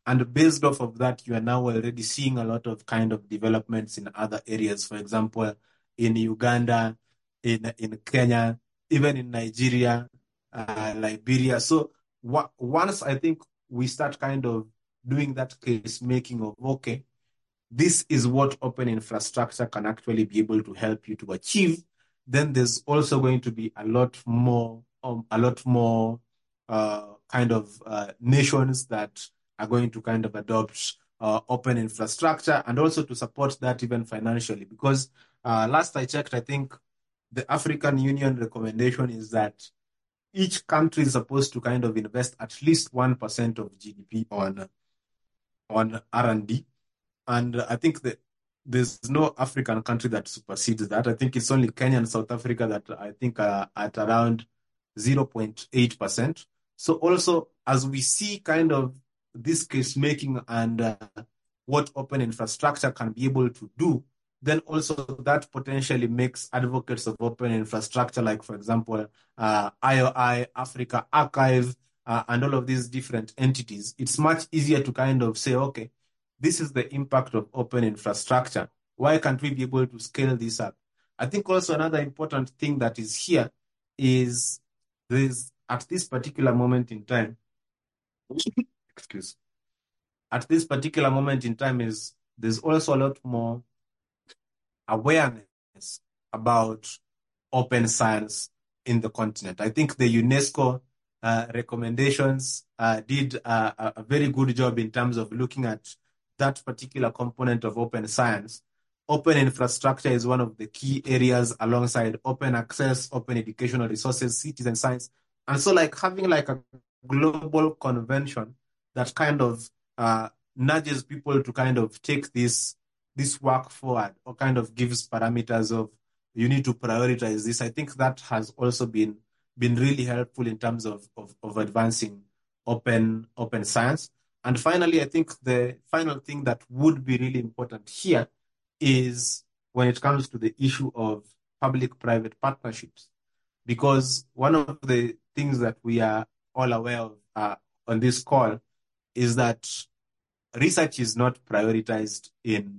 And based off of that, you are now already seeing a lot of kind of developments in other areas. For example, in Uganda, in, in Kenya, even in Nigeria, uh, Liberia. So wh- once I think we start kind of doing that case making of, okay, this is what open infrastructure can actually be able to help you to achieve, then there's also going to be a lot more, um, a lot more uh, kind of uh, nations that are going to kind of adopt uh, open infrastructure, and also to support that even financially. Because uh, last I checked, I think the African Union recommendation is that each country is supposed to kind of invest at least one percent of G D P on, on R and D. And I think that there's no African country that supersedes that. I think it's only Kenya and South Africa that I think are at around zero point eight percent. So also, as we see kind of this case making and uh, what open infrastructure can be able to do, then also that potentially makes advocates of open infrastructure, like, for example, uh, I O I, Africa Archive, uh, and all of these different entities, it's much easier to kind of say, okay, this is the impact of open infrastructure. Why can't we be able to scale this up? I think also another important thing that is here is there's at this particular moment in time, excuse, at this particular moment in time is there's also a lot more awareness about open science in the continent. I think the UNESCO uh, recommendations uh, did uh, a very good job in terms of looking at that particular component of open science. Open infrastructure is one of the key areas alongside open access, open educational resources, citizen science. And so like having like a global convention that kind of uh, nudges people to kind of take this, this work forward, or kind of gives parameters of you need to prioritize this. I think that has also been been really helpful in terms of, of, of advancing open open science. And finally, I think the final thing that would be really important here is when it comes to the issue of public-private partnerships. Because one of the things that we are all aware of uh, on this call is that research is not prioritized in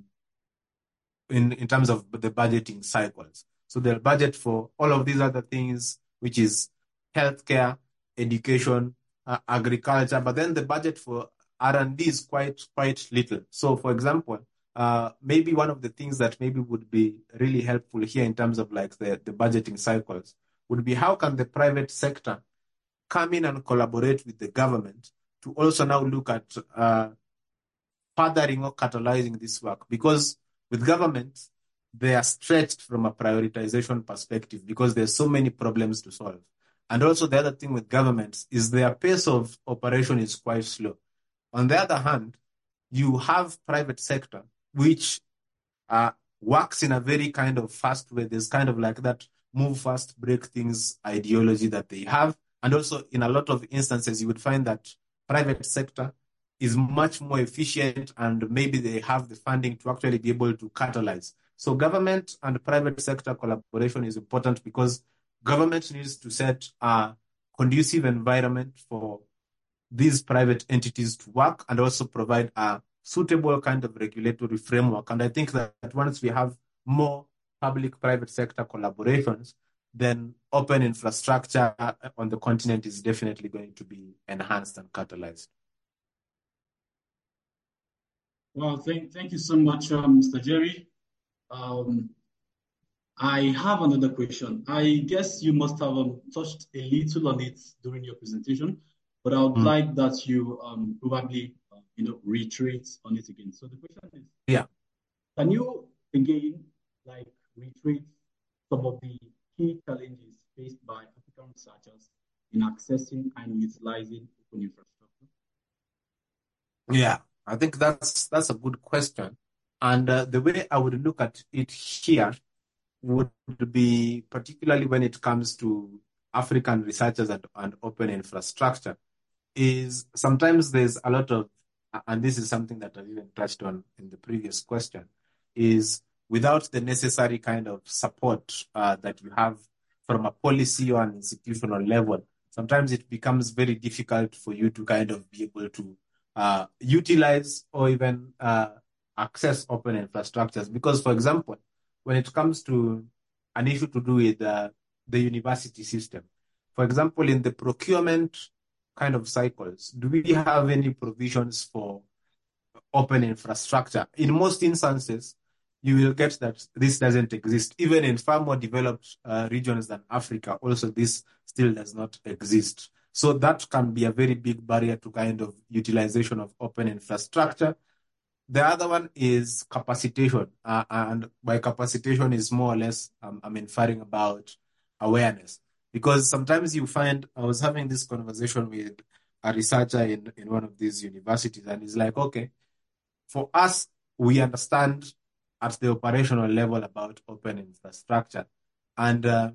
In, in terms of the budgeting cycles. So they'll budget for all of these other things, which is healthcare, education, uh, agriculture, but then the budget for R and D is quite, quite little. So for example, uh, maybe one of the things that maybe would be really helpful here in terms of like the, the budgeting cycles would be how can the private sector come in and collaborate with the government to also now look at uh, furthering or catalyzing this work, because with government, they are stretched from a prioritization perspective because there's so many problems to solve. And also the other thing with governments is their pace of operation is quite slow. On the other hand, you have private sector, which uh, works in a very kind of fast way. There's kind of like that move fast, break things ideology that they have. And also in a lot of instances, you would find that private sector is much more efficient, and maybe they have the funding to actually be able to catalyze. So government and private sector collaboration is important because government needs to set a conducive environment for these private entities to work and also provide a suitable kind of regulatory framework. And I think that once we have more public-private sector collaborations, then open infrastructure on the continent is definitely going to be enhanced and catalyzed. Well, thank, thank you so much, um, Mister Jerry. Um, I have another question. I guess you must have um, touched a little on it during your presentation, but I would mm. like that you um, probably, uh, you know, reiterate on it again. So the question is, yeah, can you again, like, reiterate some of the key challenges faced by African researchers in accessing and utilizing open infrastructure? Yeah. I think that's that's a good question. And uh, the way I would look at it here would be particularly when it comes to African researchers and, and open infrastructure is sometimes there's a lot of, and this is something that I've even touched on in the previous question, is without the necessary kind of support uh, that you have from a policy or an institutional level, sometimes it becomes very difficult for you to kind of be able to uh, utilize or even uh, access open infrastructures. Because, for example, when it comes to an issue to do with uh, the university system, for example, in the procurement kind of cycles, do we have any provisions for open infrastructure? In most instances, you will get that this doesn't exist. Even in far more developed uh, regions than Africa, also this still does not exist. So that can be a very big barrier to kind of utilization of open infrastructure. The other one is capacitation. Uh, and by capacitation is more or less, um, I'm inferring about awareness. Because sometimes you find, I was having this conversation with a researcher in, in one of these universities, and he's like, okay, for us, we understand at the operational level about open infrastructure, and uh,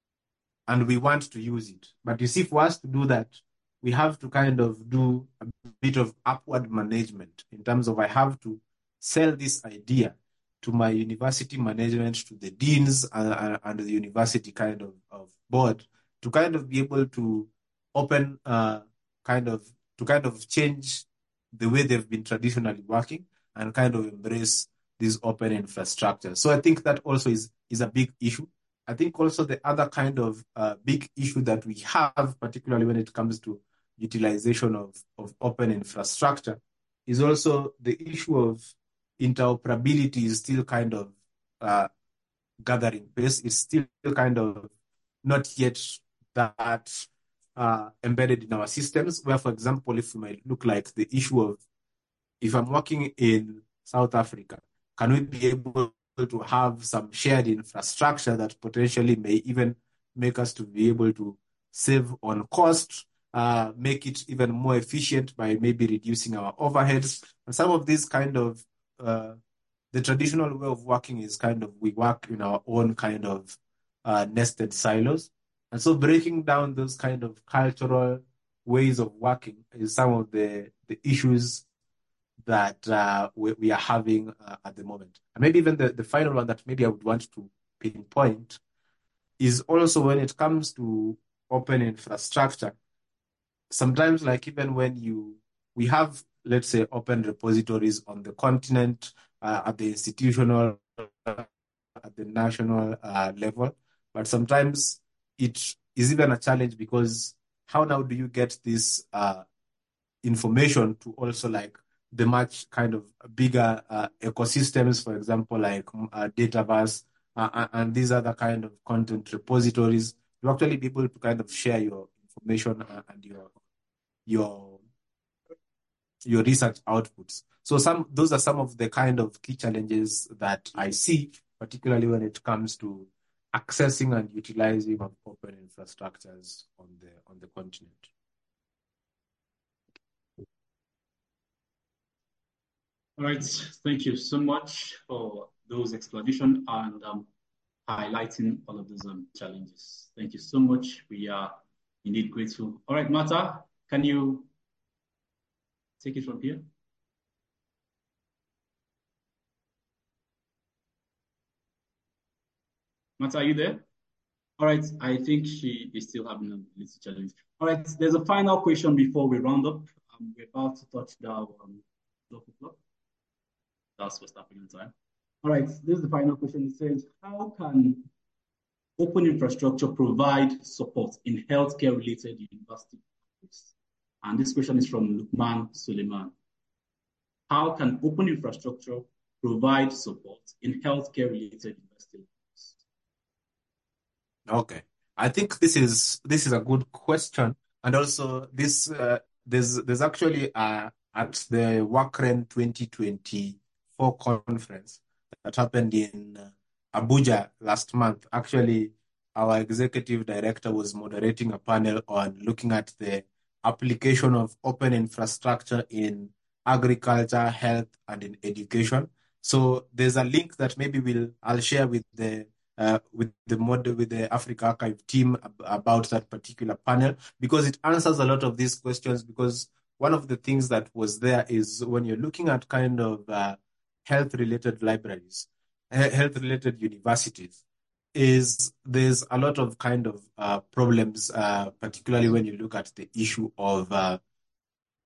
and we want to use it. But you see, for us to do that, we have to kind of do a bit of upward management in terms of I have to sell this idea to my university management, to the deans and, and the university kind of, of board, to kind of be able to open uh, kind of to kind of change the way they've been traditionally working and kind of embrace these open infrastructure. So I think that also is, is a big issue. I think also the other kind of uh, big issue that we have, particularly when it comes to utilization of, of open infrastructure, is also the issue of interoperability is still kind of uh, gathering pace. It's still kind of not yet that uh, embedded in our systems, where, for example, if we might look like the issue of if I'm working in South Africa, can we be able to have some shared infrastructure that potentially may even make us to be able to save on cost, uh, make it even more efficient by maybe reducing our overheads. And some of these kind of, uh, the traditional way of working is kind of, we work in our own kind of uh, nested silos. And so breaking down those kind of cultural ways of working is some of the, the issues that uh, we, we are having uh, at the moment. And maybe even the, the final one that maybe I would want to pinpoint is also when it comes to open infrastructure. Sometimes, like even when you, we have, let's say, open repositories on the continent, uh, at the institutional, at the national uh, level, but sometimes it is even a challenge because how now do you get this uh, information to also like the much kind of bigger uh, ecosystems, for example, like uh, Dataverse uh, and these other kind of content repositories, to actually be able to kind of share your information and your your your research outputs. So some those are some of the kind of key challenges that I see, particularly when it comes to accessing and utilizing of open infrastructures on the on the continent. All right, thank you so much for those explanations and um, highlighting all of those um, challenges. Thank you so much. We are indeed grateful. All right, Martha, can you take it from here? Martha, are you there? All right, I think she is still having a little challenge. All right, there's a final question before we round up. Um, we're about to touch down um, twelve o'clock. That's what's happening in time. All right, this is the final question. It says, how can open infrastructure provide support in healthcare-related university projects? And this question is from Lukman Suleiman. How can open infrastructure provide support in healthcare-related university projects? Okay, I think this is this is a good question, and also this uh, there's there's actually uh, at the WACREN twenty twenty-four conference that happened in Abuja last month. Actually, our executive director was moderating a panel on looking at the application of open infrastructure in agriculture, health, and in education. So there's a link that maybe we'll I'll share with the uh, with the model with the Africa Archive team ab- about that particular panel, because it answers a lot of these questions. Because one of the things that was there is when you're looking at kind of uh, health-related libraries, health-related universities, is there's a lot of kind of uh, problems, uh, particularly when you look at the issue of uh,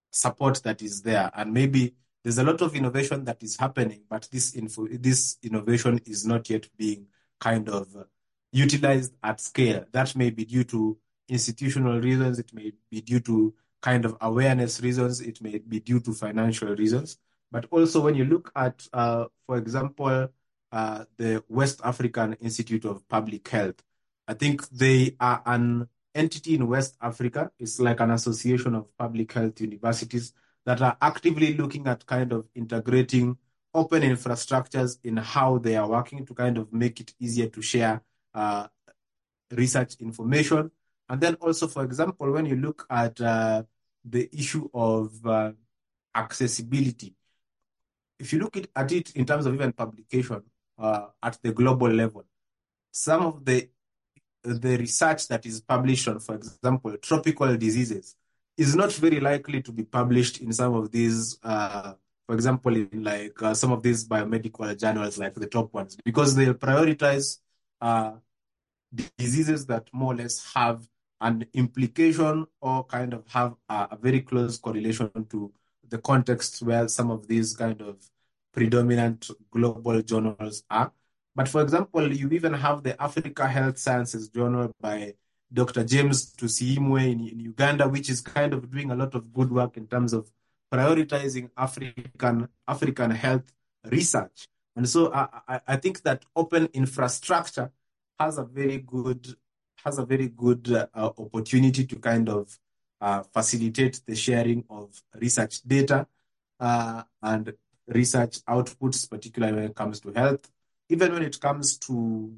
support that is there. And maybe there's a lot of innovation that is happening, but this info, this innovation is not yet being kind of uh, utilized at scale. That may be due to institutional reasons. It may be due to kind of awareness reasons. It may be due to financial reasons. But also when you look at, uh, for example, uh, the West African Institute of Public Health, I think they are an entity in West Africa. It's like an association of public health universities that are actively looking at kind of integrating open infrastructures in how they are working to kind of make it easier to share uh, research information. And then also, for example, when you look at uh, the issue of uh, accessibility, if you look at it in terms of even publication uh, at the global level, some of the the research that is published on, for example, tropical diseases is not very likely to be published in some of these, uh, for example, in like uh, some of these biomedical journals, like the top ones, because they prioritize uh, diseases that more or less have an implication or kind of have a, a very close correlation to the context where some of these kind of predominant global journals are. But for example, you even have the Africa Health Sciences Journal by Doctor James Tusiimwe in, in Uganda, which is kind of doing a lot of good work in terms of prioritizing African African health research. And so I, I, I think that open infrastructure has a very good has a very good uh, opportunity to kind of uh, facilitate the sharing of research data uh, and research outputs, particularly when it comes to health. Even when it comes to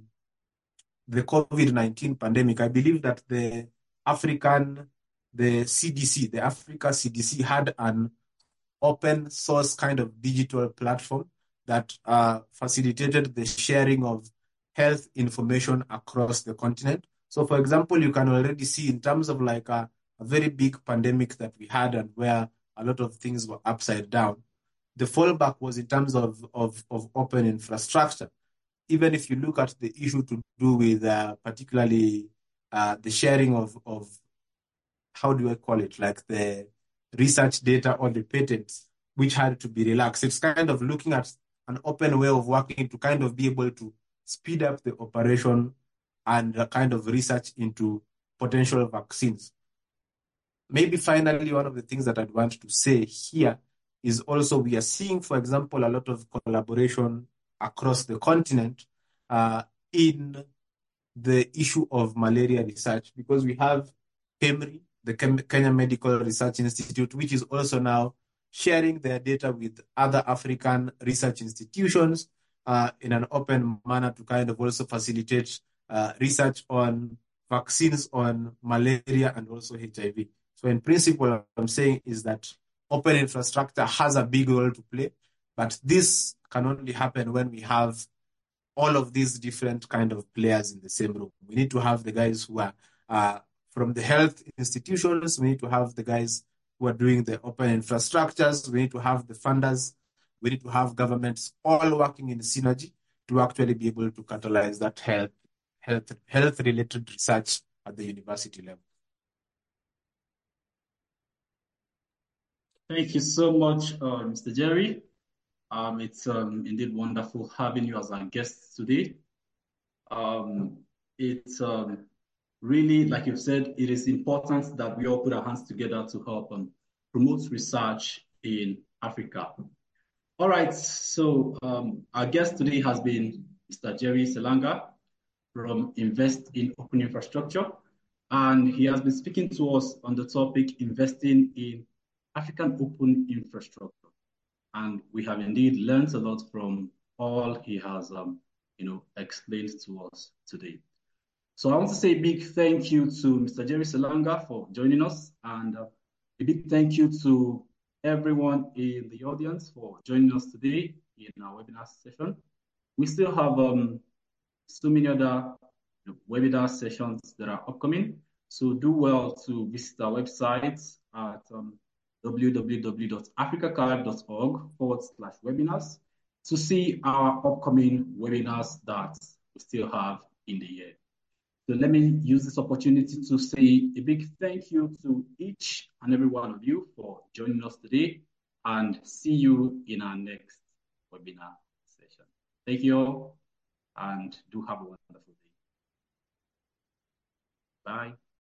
the COVID nineteen pandemic, I believe that the African, the C D C, the Africa C D C had an open source kind of digital platform that uh, facilitated the sharing of health information across the continent. So, for example, you can already see in terms of like a, a very big pandemic that we had and where a lot of things were upside down, the fallback was in terms of, of, of open infrastructure. Even if you look at the issue to do with uh, particularly uh, the sharing of, of, how do I call it, like the research data or the patents, which had to be relaxed. It's kind of looking at an open way of working to kind of be able to speed up the operation and uh, kind of research into potential vaccines. Maybe finally, one of the things that I'd want to say here is also we are seeing, for example, a lot of collaboration across the continent uh, in the issue of malaria research, because we have KEMRI, the Kenya Medical Research Institute, which is also now sharing their data with other African research institutions uh, in an open manner to kind of also facilitate uh, research on vaccines on malaria and also H I V. So in principle, what I'm saying is that open infrastructure has a big role to play, but this can only happen when we have all of these different kind of players in the same room. We need to have the guys who are uh, from the health institutions. We need to have the guys who are doing the open infrastructures. We need to have the funders. We need to have governments all working in synergy to actually be able to catalyze that health, health, health-related research at the university level. Thank you so much, uh, Mister Jerry. Um, it's um, indeed wonderful having you as our guest today. Um, it's um, really, like you've said, it is important that we all put our hands together to help um, promote research in Africa. All right, so um, our guest today has been Mister Jerry Selanga from Invest in Open Infrastructure, and he has been speaking to us on the topic investing in African open infrastructure. And we have indeed learned a lot from all he has um, you know, explained to us today. So I want to say a big thank you to Mister Jerry Selanga for joining us, and uh, a big thank you to everyone in the audience for joining us today in our webinar session. We still have um, so many other you know, webinar sessions that are upcoming, so do well to visit our website at um, w w w dot africacarb dot org forward slash webinars to see our upcoming webinars that we still have in the year. So let me use this opportunity to say a big thank you to each and every one of you for joining us today, and see you in our next webinar session. Thank you all, and do have a wonderful day. Bye.